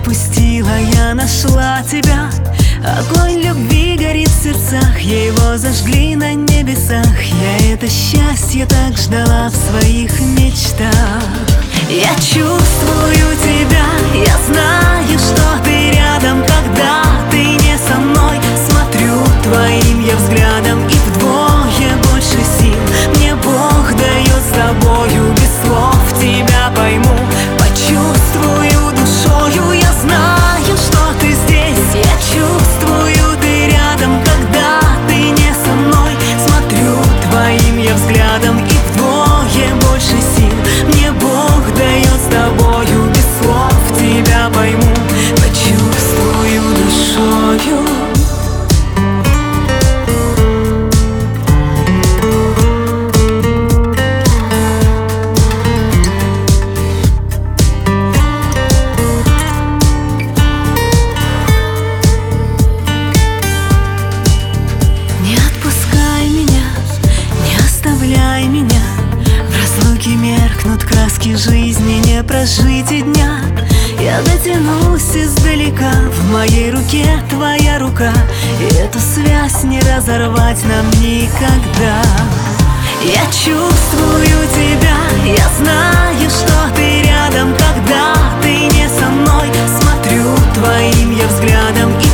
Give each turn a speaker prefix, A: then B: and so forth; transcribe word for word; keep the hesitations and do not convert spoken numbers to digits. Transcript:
A: опустила, я нашла тебя. Огонь любви горит в сердцах, его зажгли на небесах. Я это счастье так ждала в своих мечтах. Я чувствую тебя, я знаю, что ты рядом, когда ты не со мной. Смотрю твоим я взглядом, и вдвое больше сил мне Бог дает с тобою. Без слов тебя пойму, почувствую душою. Я знаю, что ты здесь, я чувствую, ты рядом, когда ты не со мной. Смотрю твоим я взглядом, и вдвое больше сил мне Бог дает с тобою. Без слов тебя пойму, почувствую душою. Меня. В разлуке меркнут краски жизни, не прожить и дня. Я дотянусь издалека, в моей руке твоя рука, и эту связь не разорвать нам никогда. Я чувствую тебя, я знаю, что ты рядом, когда ты не со мной. Смотрю твоим я взглядом, и